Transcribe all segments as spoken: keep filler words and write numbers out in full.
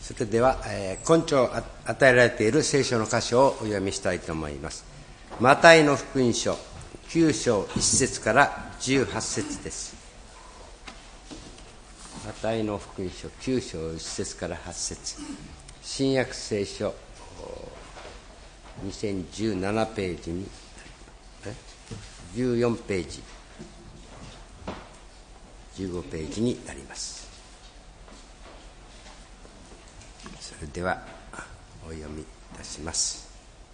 それでは、えー、根拠を与えられている聖書の箇所をお読みしたいと思います。マタイの福音書きゅう章いち節からじゅうはち節です。マタイの福音書きゅう章いち節からはち節、新約聖書にせんじゅうななページにじゅうよんページじゅうごページになります。それではお読みいたします。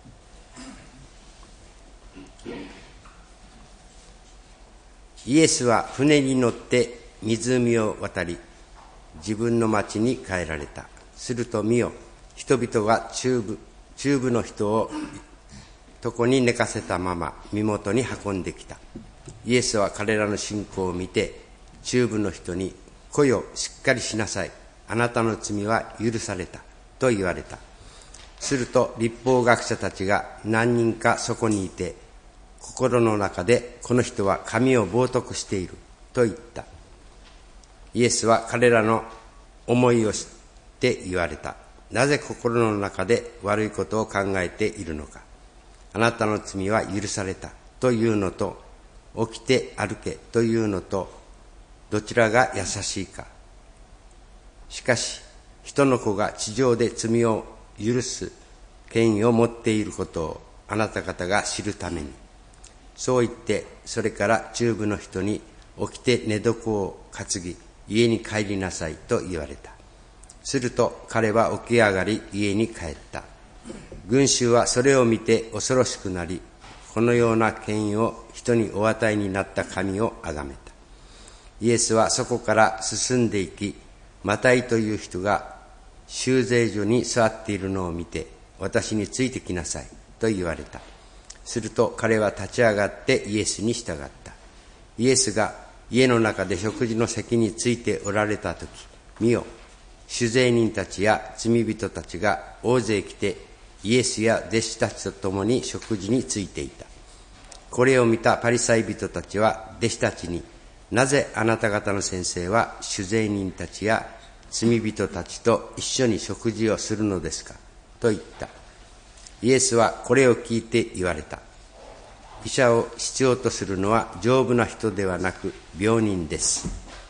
イエスは船に乗って湖を渡り、自分の町に帰られた。すると見よ、人々が中部中部の人を床に寝かせたまま身元に運んできた。イエスは彼らの信仰を見て、中部の人に、来よ、しっかりしなさい。あなたの罪は許された。と言われた。すると律法学者たちが何人かそこにいて、心の中でこの人は神を冒涜していると言った。イエスは彼らの思いを知って言われた。なぜ心の中で悪いことを考えているのか。あなたの罪は許されたというのと、起きて歩けというのと、どちらが優しいか。しかし人の子が地上で罪を許す権威を持っていることをあなた方が知るために。そう言って、それから中部の人に、起きて寝床を担ぎ、家に帰りなさいと言われた。すると彼は起き上がり、家に帰った。群衆はそれを見て恐ろしくなり、このような権威を人にお与えになった神を崇めた。イエスはそこから進んでいき、マタイという人が修税所に座っているのを見て、私についてきなさいと言われた。すると彼は立ち上がってイエスに従った。イエスが家の中で食事の席についておられたとき、見よ、主税人たちや罪人たちが大勢来て、イエスや弟子たちと共に食事についていた。これを見たパリサイ人たちは弟子たちに、なぜあなた方の先生は主税人たちや罪人たちと一緒に食事をするのですかと言った。イエスはこれを聞いて言われた。医者を必要とするのは丈夫な人ではなく病人です。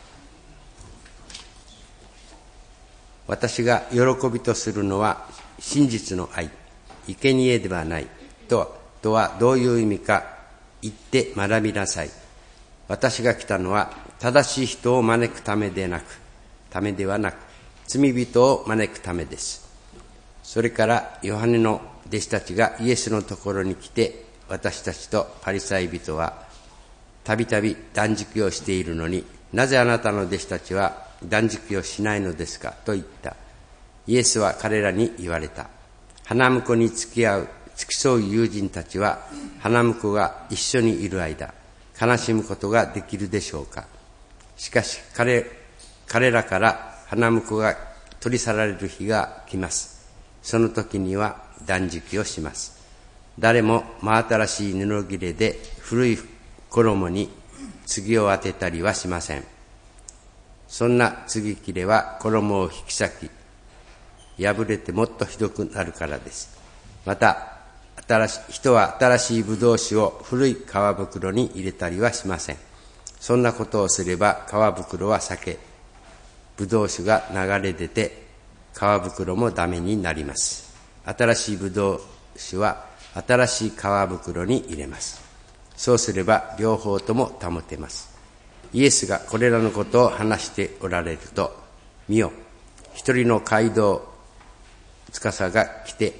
私が喜びとするのは真実の愛、生贄ではないと、とはどういう意味か言って学びなさい。私が来たのは正しい人を招くためでなく、ためではなく、罪人を招くためです。それからヨハネの弟子たちがイエスのところに来て、私たちとパリサイ人はたびたび断食をしているのに、なぜあなたの弟子たちは断食をしないのですかと言った。イエスは彼らに言われた。花婿に付き合う、付き添う友人たちは、花婿が一緒にいる間、悲しむことができるでしょうか。しかし彼、彼らから花婿が取り去られる日が来ます。その時には断食をします。誰も真新しい布切れで古い衣に継を当てたりはしません。そんな継ぎ切れは衣を引き裂き、破れてもっとひどくなるからです。また、新し人は新しいブドウ酒を古い皮袋に入れたりはしません。そんなことをすれば皮袋は裂け、ブドウ酒が流れ出て皮袋もダメになります。新しいブドウ酒は新しい皮袋に入れます。そうすれば両方とも保てます。イエスがこれらのことを話しておられると、見よ、一人の街道司が来て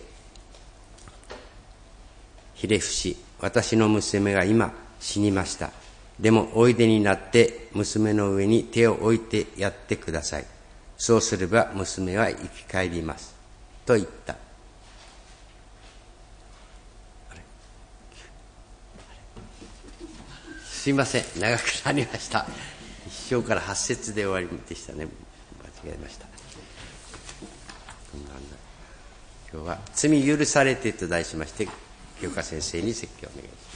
ひれ伏し、私の娘が今死にました。でもおいでになって娘の上に手を置いてやってください。そうすれば娘は生き返ります。と言った。すいません、長くなりました。一章から八節で終わりでしたね。間違えました。今日は罪許されてと題しまして、清香先生に説教をお願いします。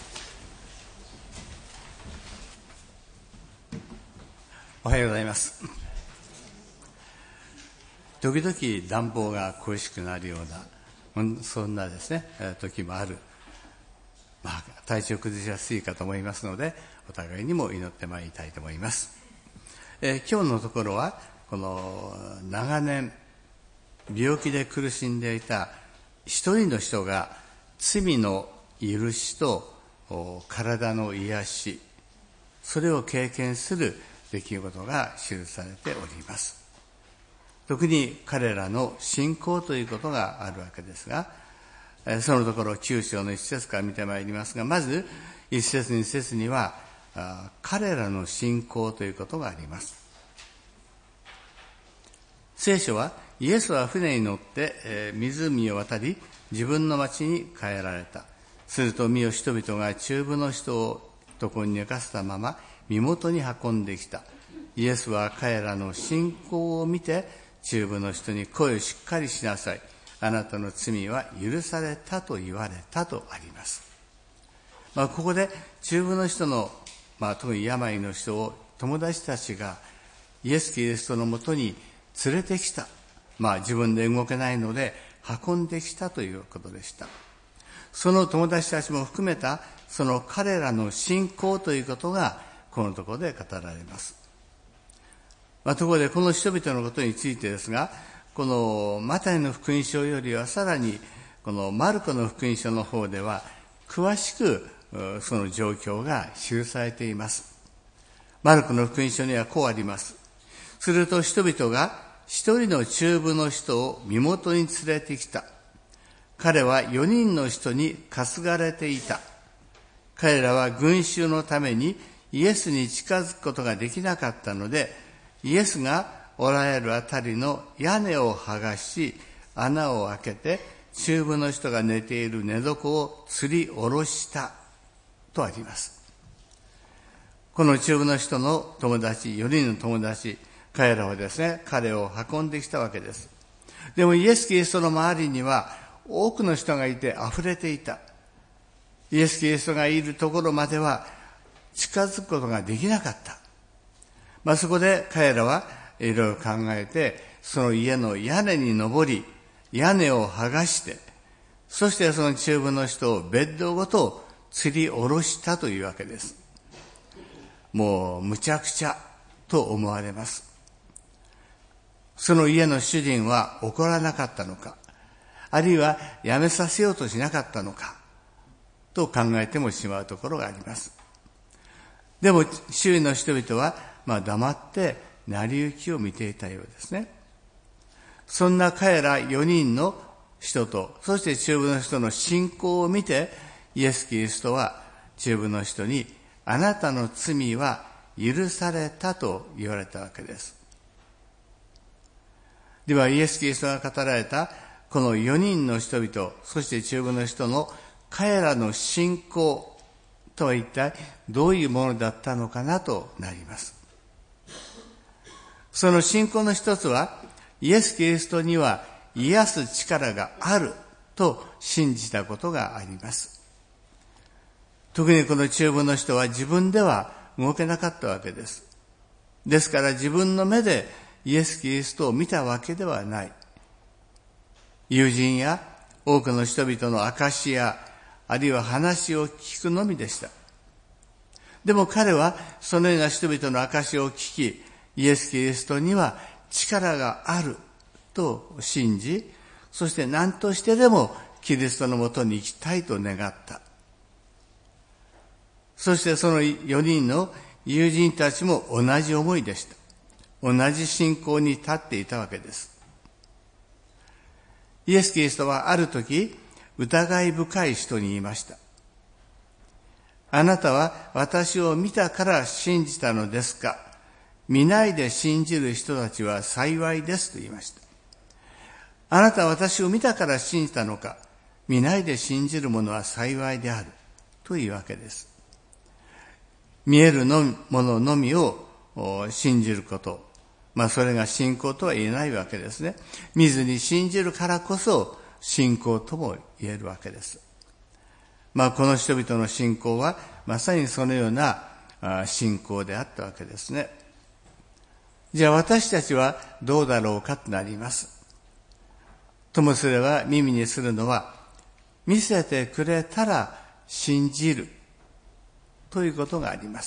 おはようございます。 時々暖房が恋しくなるような、そんなですね、時もある。まあ、体調崩しやすいかと思いますので、お互いにも祈ってまいりたいと思います。えー、今日のところは、この長年病気で苦しんでいた一人の人が罪の許しと体の癒し、それを経験する出来事が記されております。特に彼らの信仰ということがあるわけですが、そのところきゅう章の一節から見てまいりますが、まず一節二節には彼らの信仰ということがあります。聖書はイエスは船に乗って湖を渡り自分の町に帰られた。すると見よ人々が中部の人を床に寝かせたまま身元に運んできた。イエスは彼らの信仰を見て中部の人に声をしっかりしなさい。あなたの罪は許されたと言われたとあります。まあ、ここで中部の人の、まあ、特に病の人を友達たちがイエス・キリストのもとに連れてきた。まあ、自分で動けないので運んできたということでした。その友達たちも含めたその彼らの信仰ということがこのところで語られます。まあ、ところでこの人々のことについてですが、このマタイの福音書よりはさらにこのマルコの福音書の方では詳しくその状況が記されています。マルコの福音書にはこうあります。すると人々が一人の中部の人を身元に連れてきた。彼は四人の人に担がれていた。彼らは群衆のためにイエスに近づくことができなかったので、イエスがおられるあたりの屋根を剥がし、穴を開けて中部の人が寝ている寝床を吊り下ろしたとあります。この中部の人の友達、四人の友達、彼らはですね、彼を運んできたわけです。でもイエス・キリストの周りには多くの人がいて溢れていた。イエス・キリストがいるところまでは近づくことができなかった。まあ、そこで彼らはいろいろ考えて、その家の屋根に登り、屋根を剥がして、そしてその中部の人をベッドごと吊り下ろしたというわけです。もうむちゃくちゃと思われます。その家の主人は怒らなかったのか、あるいはやめさせようとしなかったのかと考えてもしまうところがあります。でも周囲の人々はまあ黙って成り行きを見ていたようですね。そんな彼らよにんの人と、そして中部の人の信仰を見て、イエス・キリストは中部の人に、あなたの罪は許されたと言われたわけです。ではイエス・キリストが語られたこのよにんの人々、そして中部の人の彼らの信仰とは一体どういうものだったのかなとなります。その信仰の一つは、イエス・キリストには癒す力があると信じたことがあります。特にこの中部の人は自分では動けなかったわけです。ですから自分の目でイエス・キリストを見たわけではない。友人や多くの人々の証や、あるいは話を聞くのみでした。でも彼はそのような人々の証を聞き、イエス・キリストには力があると信じ、そして何としてでもキリストのもとに行きたいと願った。そしてそのよにんの友人たちも同じ思いでした。同じ信仰に立っていたわけです。イエス・キリストはある時、疑い深い人に言いました。あなたは私を見たから信じたのですか？見ないで信じる人たちは幸いですと言いました。あなたは私を見たから信じたのか？見ないで信じる者は幸いであるというわけです。見えるのもののみを信じること、まあそれが信仰とは言えないわけですね。見ずに信じるからこそ信仰とも言えるわけです。まあこの人々の信仰はまさにそのような信仰であったわけですね。 じゃあ私たちはどうだろうかとなります。ともすれば耳にするのは、見せてくれたら信じるということがあります。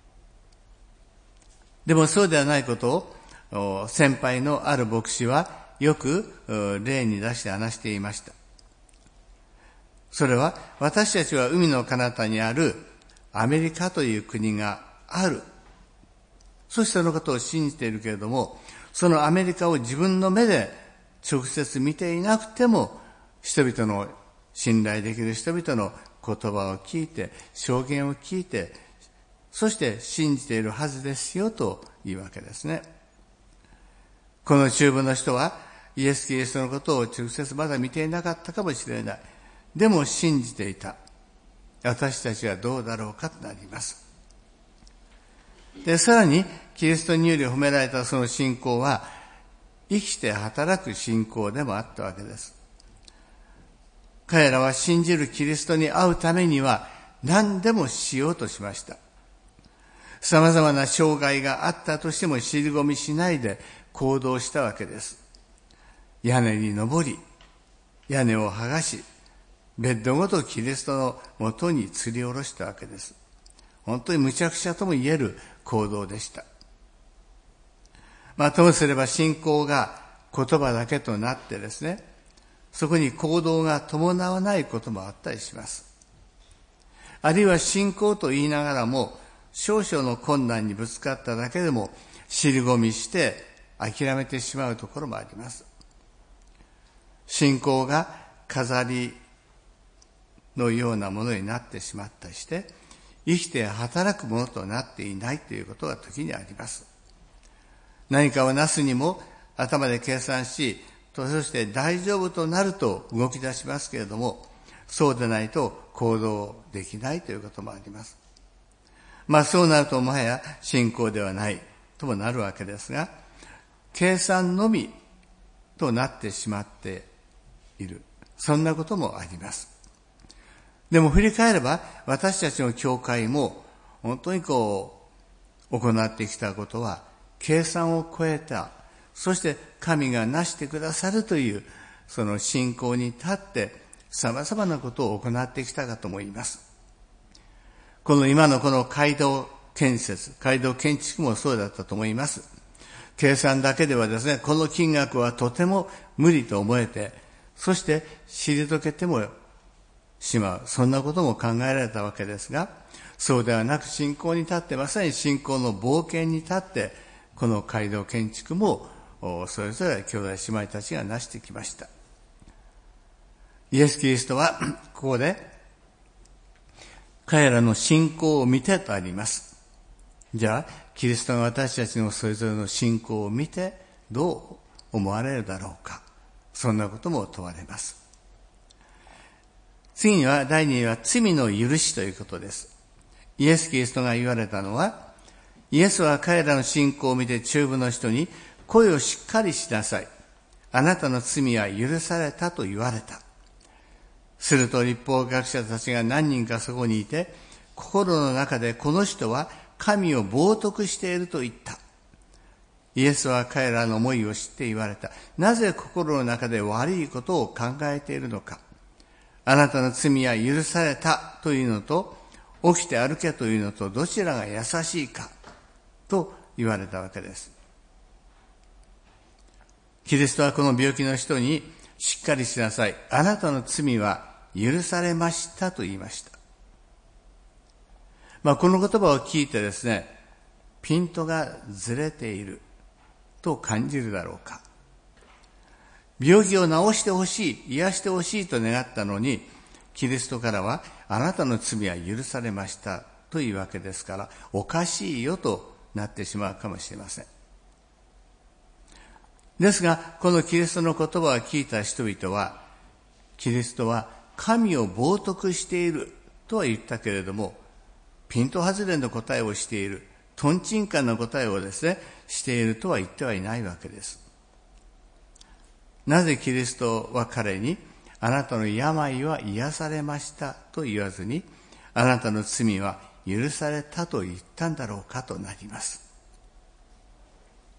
でもそうではないことを先輩のある牧師はよく例に出して話していました。それは私たちは海の彼方にあるアメリカという国がある。そしてそのことを信じているけれども、そのアメリカを自分の目で直接見ていなくても、人々の信頼できる人々の言葉を聞いて、証言を聞いて、そして信じているはずですよというわけですね。この中部の人はイエス・キリストのことを直接まだ見ていなかったかもしれない。でも信じていた。私たちはどうだろうかとなります。で、さらにキリストにより褒められたその信仰は生きて働く信仰でもあったわけです。彼らは信じるキリストに会うためには何でもしようとしました。様々な障害があったとしても尻込みしないで行動したわけです。屋根に登り、屋根を剥がし、ベッドごとキリストのもとに吊り下ろしたわけです。本当に無茶苦茶とも言える行動でした。まあ、ともすれば信仰が言葉だけとなってですね、そこに行動が伴わないこともあったりします。あるいは信仰と言いながらも、少々の困難にぶつかっただけでも尻込みして諦めてしまうところもあります。信仰が飾りのようなものになってしまったりして、生きて働くものとなっていないということが時にあります。何かをなすにも頭で計算し、そして大丈夫となると動き出しますけれども、そうでないと行動できないということもあります。まあそうなるともはや信仰ではないともなるわけですが、計算のみとなってしまっている。そんなこともあります。でも振り返れば私たちの教会も本当にこう行ってきたことは計算を超えた、そして神がなしてくださるというその信仰に立って様々なことを行ってきたかと思います。この今のこの街道建設、街道建築もそうだったと思います。計算だけではですね、この金額はとても無理と思えて、そして退けてもしまう。そんなことも考えられたわけですが、そうではなく信仰に立って、まさに信仰の冒険に立って、この街道建築もそれぞれ兄弟姉妹たちが成してきました。イエス・キリストはここで彼らの信仰を見てとあります。じゃあキリストが私たちのそれぞれの信仰を見てどう思われるだろうか。そんなことも問われます。次には第二は罪の許しということです。イエス・キリストが言われたのは、イエスは彼らの信仰を見て中部の人に声をしっかりしなさい。あなたの罪は許されたと言われた。すると立法学者たちが何人かそこにいて、心の中でこの人は神を冒涜していると言った。イエスは彼らの思いを知って言われた。なぜ心の中で悪いことを考えているのか。あなたの罪は許されたというのと、起きて歩けというのとどちらが優しいかと言われたわけです。キリストはこの病気の人にしっかりしなさい。あなたの罪は許されましたと言いました。まあこの言葉を聞いてですね、ピントがずれていると感じるだろうか。病気を治してほしい、癒してほしいと願ったのに、キリストからはあなたの罪は許されましたというわけですから、おかしいよとなってしまうかもしれません。ですが、このキリストの言葉を聞いた人々は、キリストは神を冒涜しているとは言ったけれども、ピント外れの答えをしている、トンチンカンな答えをですね、しているとは言ってはいないわけです。なぜキリストは彼に、あなたの病は癒されましたと言わずに、あなたの罪は許されたと言ったんだろうかとなります。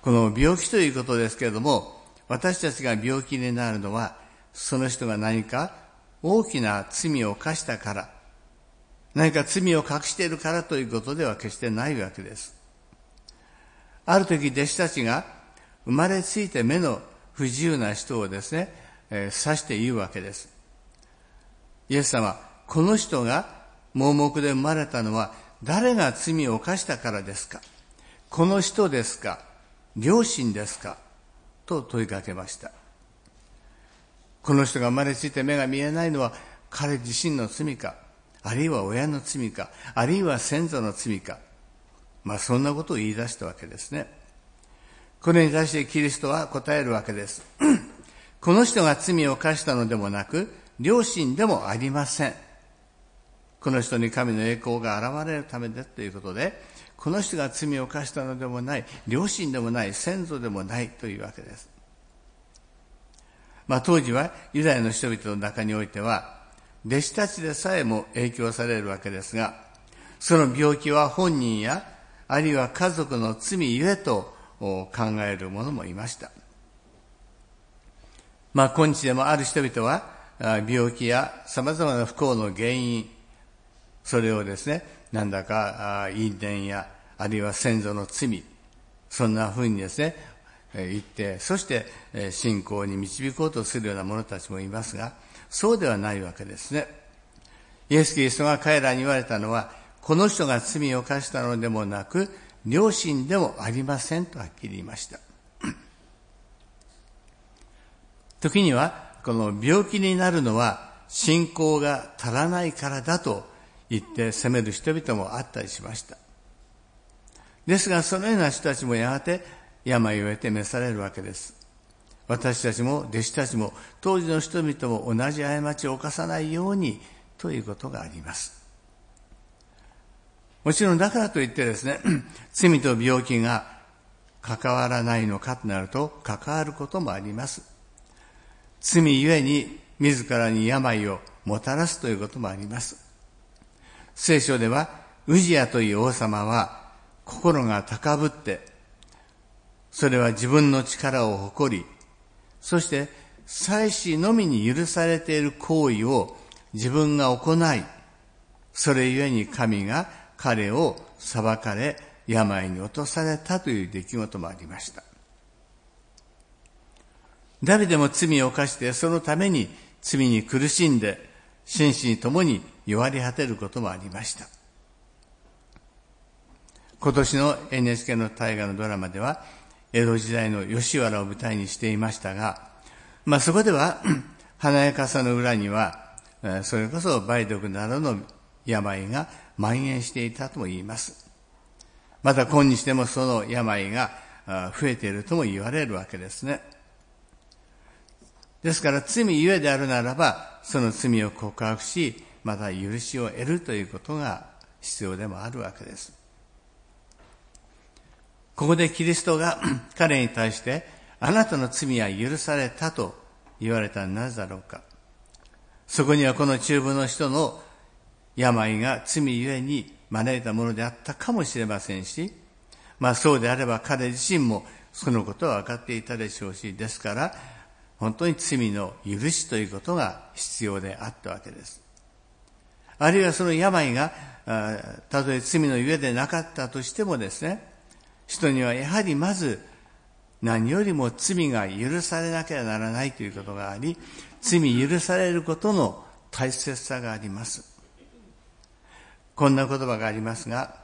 この病気ということですけれども、私たちが病気になるのは、その人が何か大きな罪を犯したから、何か罪を隠しているからということでは決してないわけです。ある時、弟子たちが生まれついて目の不自由な人をですね、えー、指して言うわけです。イエス様、この人が盲目で生まれたのは誰が罪を犯したからですか？この人ですか？両親ですか？と問いかけました。この人が生まれついて目が見えないのは彼自身の罪か、あるいは親の罪か、あるいは先祖の罪か、まあそんなことを言い出したわけですね。これに対してキリストは答えるわけです。この人が罪を犯したのでもなく、両親でもありません。この人に神の栄光が現れるためですということで、この人が罪を犯したのでもない、両親でもない、先祖でもないというわけです。まあ当時はユダヤの人々の中においては、弟子たちでさえも影響されるわけですが、その病気は本人や、あるいは家族の罪ゆえと考える者もいました。まあ今日でもある人々は、病気や様々な不幸の原因、それをですね、なんだか因縁や、あるいは先祖の罪、そんな風にですね、言って、そして信仰に導こうとするような者たちもいますが、そうではないわけですね。イエス・キリストが彼らに言われたのは、この人が罪を犯したのでもなく、両親でもありませんとはっきり言いました。時には、この病気になるのは信仰が足らないからだと言って責める人々もあったりしました。ですが、そのような人たちもやがて病を得て召されるわけです。私たちも弟子たちも当時の人々も同じ過ちを犯さないようにということがあります。もちろんだからといってですね、罪と病気が関わらないのかとなると関わることもあります。罪ゆえに自らに病をもたらすということもあります。聖書ではウジヤという王様は心が高ぶって、それは自分の力を誇り、そして祭司のみに許されている行為を自分が行い、それゆえに神が彼を裁かれ、病に落とされたという出来事もありました。ダビデも罪を犯して、そのために罪に苦しんで、心身ともに弱り果てることもありました。今年の エヌエイチケー の大河のドラマでは、江戸時代の吉原を舞台にしていましたが、まあそこでは、華やかさの裏には、それこそ梅毒などの病が蔓延していたとも言います。また今日でもその病が増えているとも言われるわけですね。ですから罪ゆえであるならば、その罪を告白し、また許しを得るということが必要でもあるわけです。ここでキリストが彼に対して、あなたの罪は許されたと言われたのはなぜだろうか。そこにはこの中部の人の病が罪ゆえに招いたものであったかもしれませんし、まあそうであれば彼自身もそのことは分かっていたでしょうし、ですから本当に罪の許しということが必要であったわけです。あるいはその病が、たとえ罪のゆえでなかったとしてもですね、人にはやはりまず何よりも罪が許されなければならないということがあり、罪許されることの大切さがあります。こんな言葉がありますが、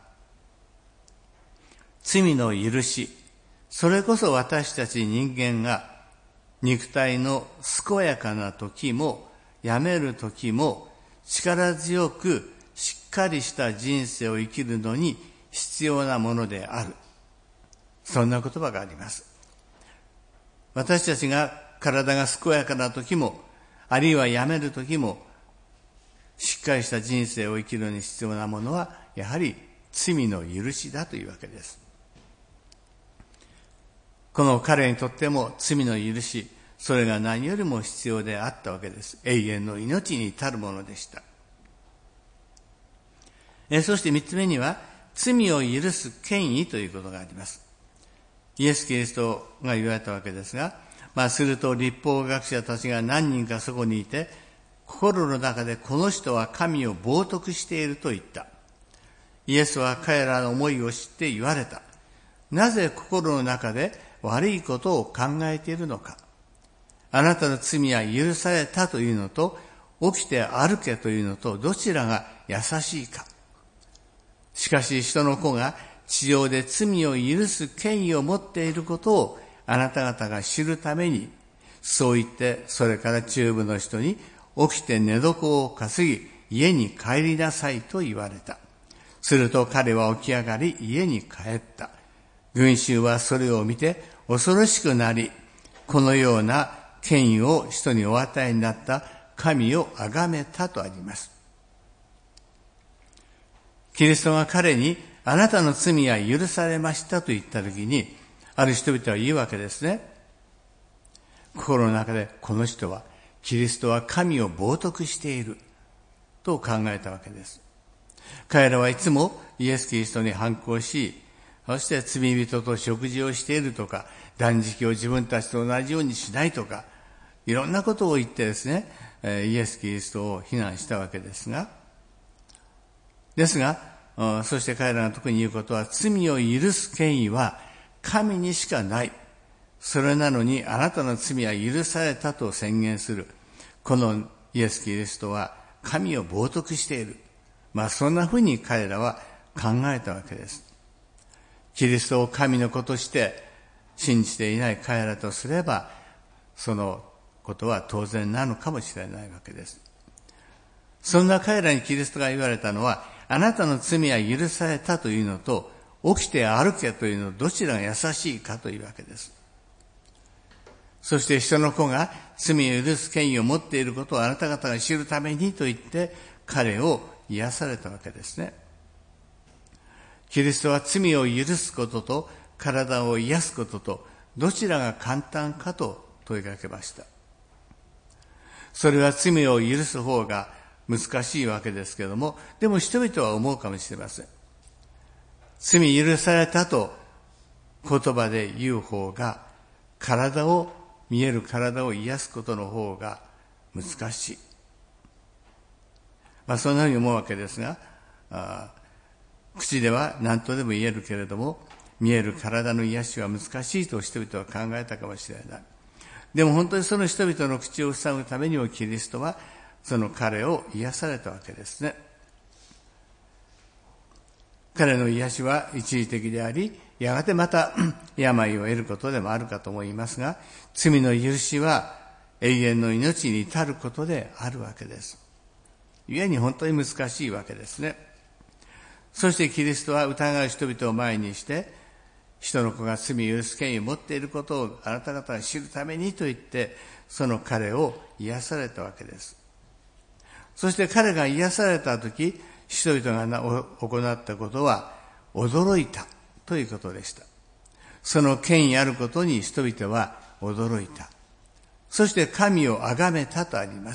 罪の許し、それこそ私たち人間が肉体の健やかな時も病める時も力強くしっかりした人生を生きるのに必要なものである。そんな言葉があります。私たちが体が健やかな時も、あるいは病める時も、しっかりした人生を生きるのに必要なものは、やはり罪の許しだというわけです。この彼にとっても罪の許し、それが何よりも必要であったわけです。永遠の命に至るものでした。えそして三つ目には、罪を許す権威ということがあります。 イエス・キリストが言われたわけですが、まあすると律法学者たちが何人かそこにいて、心の中でこの人は神を冒涜していると言った。イエスは彼らの思いを知って言われた。なぜ心の中で悪いことを考えているのか。あなたの罪は許されたというのと、起きて歩けというのと、どちらが優しいか。しかし人の子が地上で罪を許す権威を持っていることをあなた方が知るために、そう言ってそれから中部の人に起きて寝床を担ぎ家に帰りなさいと言われた。すると彼は起き上がり家に帰った。群衆はそれを見て恐ろしくなり、このような権威を人にお与えになった神を崇めたとあります。キリストが彼にあなたの罪は許されましたと言ったときに、ある人々は言うわけですね。心の中でこの人はキリストは神を冒涜していると考えたわけです。彼らはいつもイエス・キリストに反抗し、そして罪人と食事をしているとか、断食を自分たちと同じようにしないとか、いろんなことを言ってですね、イエス・キリストを非難したわけですが、ですが、そして彼らが特に言うことは、罪を許す権威は神にしかない。それなのにあなたの罪は許されたと宣言する。このイエス・キリストは神を冒涜している。まあそんなふうに彼らは考えたわけです。キリストを神の子として信じていない彼らとすれば、そのことは当然なのかもしれないわけです。そんな彼らにキリストが言われたのは、あなたの罪は許されたというのと、起きて歩けというのどちらが優しいかというわけです。そして人の子が罪を許す権威を持っていることをあなた方が知るためにと言って彼を癒されたわけですね。キリストは罪を許すことと体を癒すこととどちらが簡単かと問いかけました。それは罪を許す方が難しいわけですけれども、でも人々は思うかもしれません。罪許されたと言葉で言う方が、体を、見える体を癒すことの方が難しい。まあそんなふうに思うわけですが、あ口では何とでも言えるけれども、見える体の癒しは難しいと人々は考えたかもしれない。でも本当にその人々の口を塞ぐためにもキリストはその彼を癒されたわけですね。彼の癒しは一時的であり、やがてまた病を得ることでもあるかと思いますが、罪の許しは永遠の命に至ることであるわけです。故に本当に難しいわけですね。そしてキリストは疑う人々を前にして、人の子が罪を許す権威を持っていることをあなた方が知るためにと言って、その彼を癒されたわけです。そして彼が癒されたとき、人々が行ったことは驚いたということでした。その権威あることに人々は驚いた。そして神を崇めたとあります。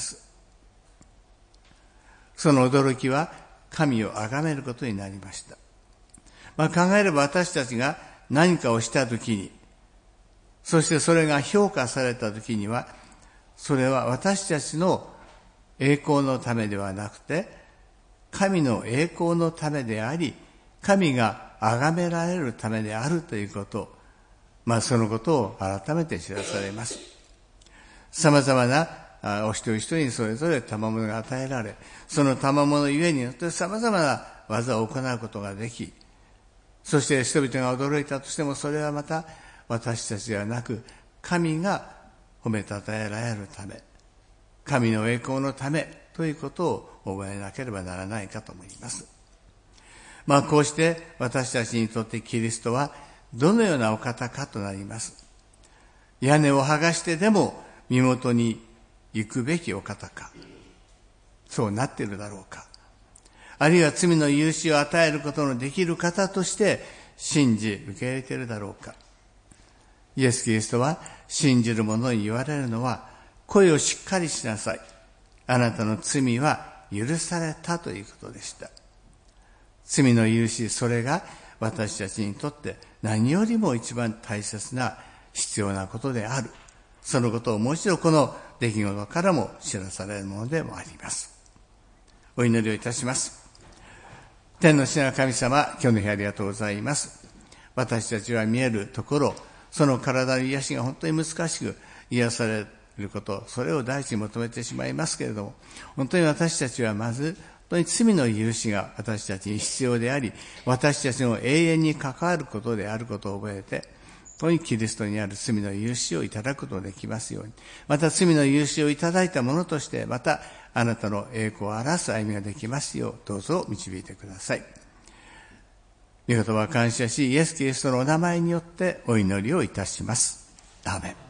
その驚きは神を崇めることになりました。まあ考えれば私たちが何かをしたときに、そしてそれが評価されたときには、それは私たちの栄光のためではなくて、神の栄光のためであり、神が崇められるためであるということ、まあそのことを改めて知らされます。様々なお一人一人にそれぞれ賜物が与えられ、その賜物ゆえによって様々な技を行うことができ、そして人々が驚いたとしても、それはまた私たちではなく、神が褒めたたえられるため、神の栄光のためということを覚えなければならないかと思います。まあこうして私たちにとってキリストはどのようなお方かとなります。屋根を剥がしてでも身元に行くべきお方か。そうなっているだろうか。あるいは罪の許しを与えることのできる方として信じ受け入れているだろうか。イエス・キリストは信じる者に言われるのは、声をしっかりしなさい。あなたの罪は許されたということでした。罪の許し、それが私たちにとって何よりも一番大切な必要なことである。そのことをもう一度この出来事からも知らされるものでもあります。お祈りをいたします。天の父なる神様、今日の日ありがとうございます。私たちは見えるところ、その体の癒しが本当に難しく癒されること、それを第一に求めてしまいますけれども、本当に私たちはまず、本当に罪の許しが私たちに必要であり、私たちの永遠に関わることであることを覚えて、本当にキリストにある罪の許しをいただくことができますように、また罪の許しをいただいたものとして、またあなたの栄光を表す歩みができますよう、どうぞ導いてください。御言葉を感謝し、イエス・キリストのお名前によってお祈りをいたします。アーメン。